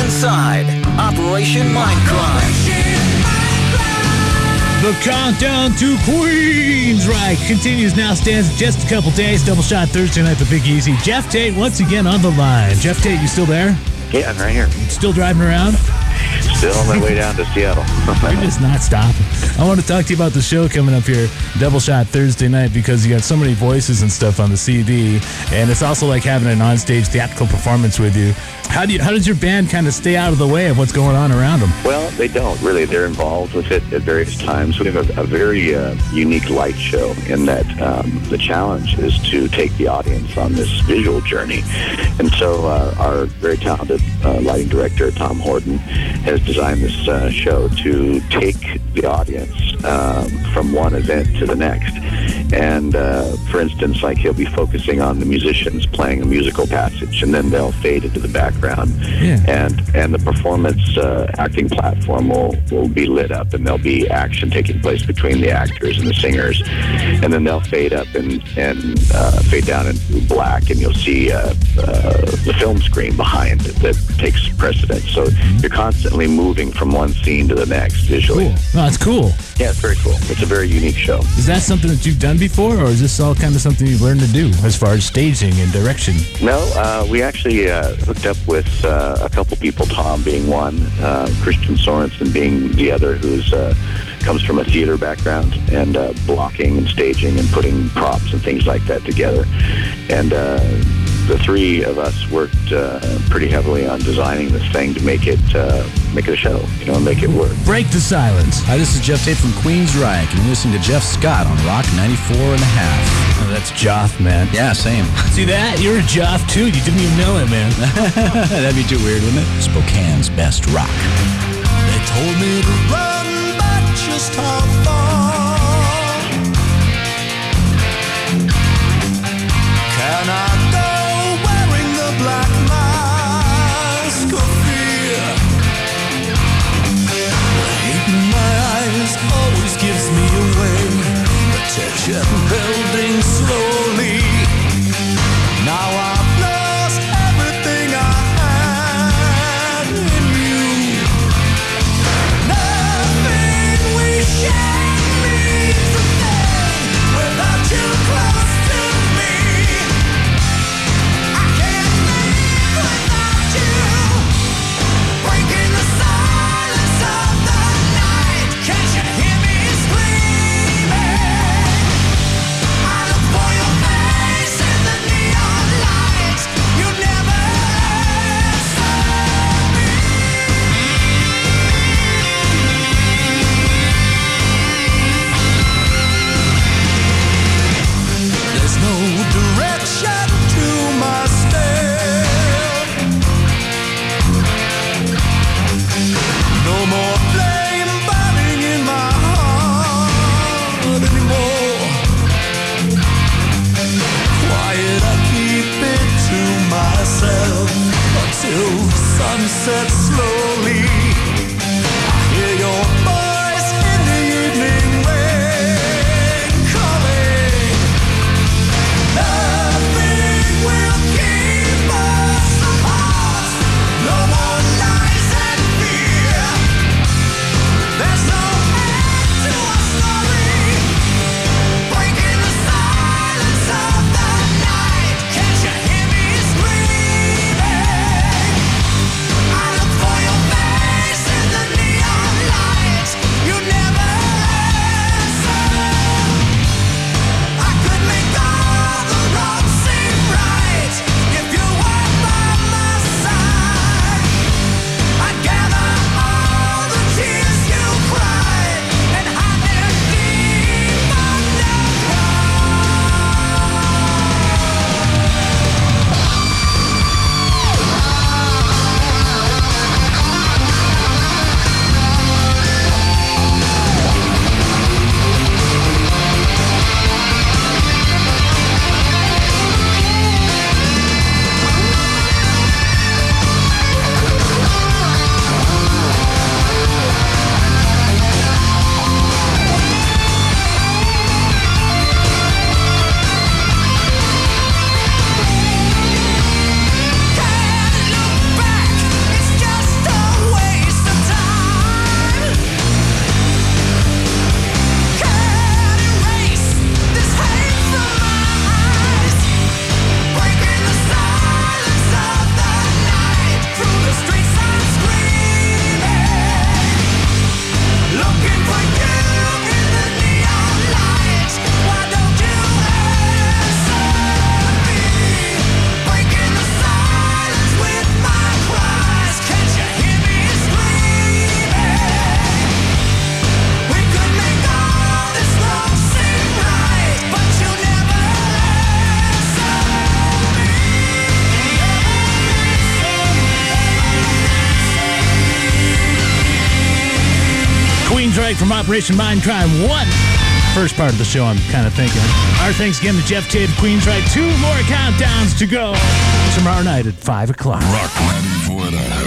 inside Operation Mindcrime. The countdown to Queensryche continues now, stands just a couple days. Double shot Thursday night, the Big Easy. Jeff Tate once again on the line. Jeff Tate, you still there? Yeah, I'm right here. Still driving around? Still on my way down to Seattle. You're just not stopping. I want to talk to you about the show coming up here, Double Shot Thursday night, because you got so many voices and stuff on the CD, and it's also like having an onstage theatrical performance with you. How does your band kind of stay out of the way of what's going on around them? Well, they don't really. They're involved with it at various times. We have a very unique light show in that the challenge is to take the audience on this visual journey. And so our very talented lighting director, Tom Horton, has designed this show to take the audience from one event to the next. And for instance, like he'll be focusing on the musicians playing a musical passage, and then they'll fade into the background. Yeah. And the performance acting platform will be lit up, and there'll be action taking place between the actors and the singers. And then they'll fade up and fade down into black, and you'll see the film screen behind it that takes precedence. So you're constantly moving from one scene to the next visually. Cool. Oh, that's cool. Yeah, it's very cool. It's a very unique show. Is that something that you've done before, or is this all kind of something you've learned to do as far as staging and direction? No, we actually hooked up with a couple people, Tom being one, Christian Sorensen being the other, who's comes from a theater background, and blocking and staging and putting props and things like that together. And the three of us worked pretty heavily on designing this thing to make it a show, and make it work. Break the silence. Hi, this is Jeff Tate from Queensryche, and you're listening to Jeff Scott on Rock 94.5. Oh, that's Joff, man. Yeah, same. See that? You're a Joff, too. You didn't even know it, man. That'd be too weird, wouldn't it? Spokane's best rock. They told me to run, but just how far can I go wearing the black mask of fear? The hate in my eyes always gives me away. The tension building slowly. Now I've lost everything I had in you. Nothing we share means a thing without you close to me. I can't live without you. Breaking the silence of the night. Can't you hear me screaming? I look for your face in the neon lights. You never answer me. There's no direction to my step. No more flame burning in my heart anymore. Quiet, I keep it to myself until the sun sets slowly. I hear your voice in the evening rain calling. Nothing will keep us apart. No more lies and fear. There's no end to our story. Breaking the silence of the night. Can't you hear me screaming? I look break from Operation Mindcrime 1. First part of the show, I'm kind of thinking. Our thanks again to Jeff Tate of Queensryche. 2 more countdowns to go tomorrow night at 5 o'clock. Rock 94.9.